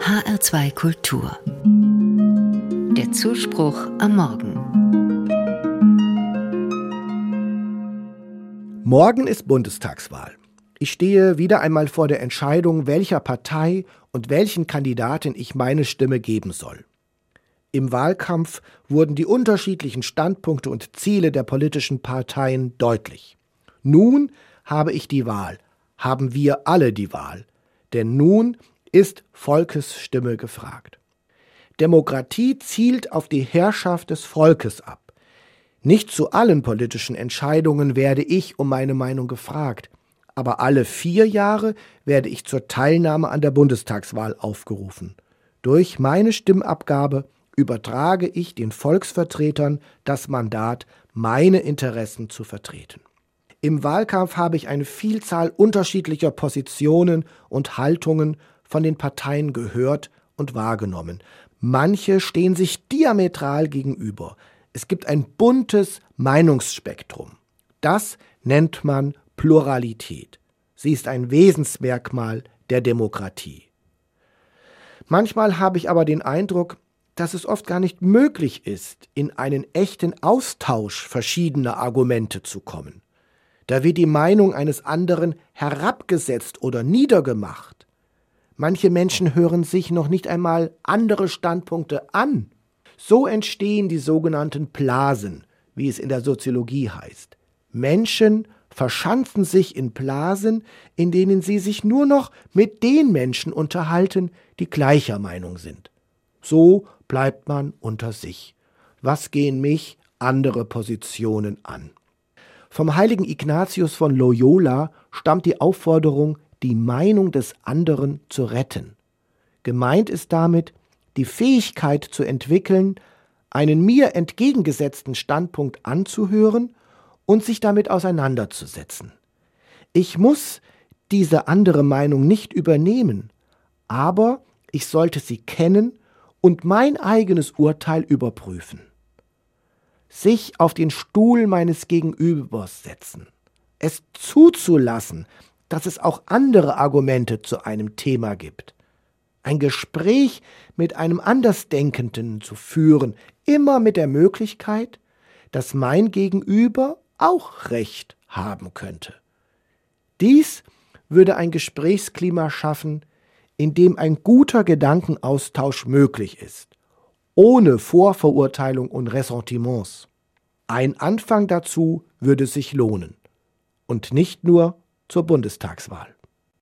HR2 Kultur. Der Zuspruch am Morgen. Morgen ist Bundestagswahl. Ich stehe wieder einmal vor der Entscheidung, welcher Partei und welchen Kandidaten ich meine Stimme geben soll. Im Wahlkampf wurden die unterschiedlichen Standpunkte und Ziele der politischen Parteien deutlich. Nun habe ich die Wahl, haben wir alle die Wahl, denn nun ist Volkes Stimme gefragt. Demokratie zielt auf die Herrschaft des Volkes ab. Nicht zu allen politischen Entscheidungen werde ich um meine Meinung gefragt, aber alle 4 Jahre werde ich zur Teilnahme an der Bundestagswahl aufgerufen. Durch meine Stimmabgabe übertrage ich den Volksvertretern das Mandat, meine Interessen zu vertreten. Im Wahlkampf habe ich eine Vielzahl unterschiedlicher Positionen und Haltungen von den Parteien gehört und wahrgenommen. Manche stehen sich diametral gegenüber. Es gibt ein buntes Meinungsspektrum. Das nennt man Pluralität. Sie ist ein Wesensmerkmal der Demokratie. Manchmal habe ich aber den Eindruck, dass es oft gar nicht möglich ist, in einen echten Austausch verschiedener Argumente zu kommen. Da wird die Meinung eines anderen herabgesetzt oder niedergemacht. Manche Menschen hören sich noch nicht einmal andere Standpunkte an. So entstehen die sogenannten Blasen, wie es in der Soziologie heißt. Menschen verschanzen sich in Blasen, in denen sie sich nur noch mit den Menschen unterhalten, die gleicher Meinung sind. So bleibt man unter sich. Was gehen mich andere Positionen an? Vom heiligen Ignatius von Loyola stammt die Aufforderung, die Meinung des anderen zu retten. Gemeint ist damit, die Fähigkeit zu entwickeln, einen mir entgegengesetzten Standpunkt anzuhören und sich damit auseinanderzusetzen. Ich muss diese andere Meinung nicht übernehmen, aber ich sollte sie kennen und mein eigenes Urteil überprüfen. Sich auf den Stuhl meines Gegenübers setzen, es zuzulassen, dass es auch andere Argumente zu einem Thema gibt. Ein Gespräch mit einem Andersdenkenden zu führen, immer mit der Möglichkeit, dass mein Gegenüber auch Recht haben könnte. Dies würde ein Gesprächsklima schaffen, in dem ein guter Gedankenaustausch möglich ist, ohne Vorverurteilung und Ressentiments. Ein Anfang dazu würde sich lohnen. Und nicht nur zur Bundestagswahl.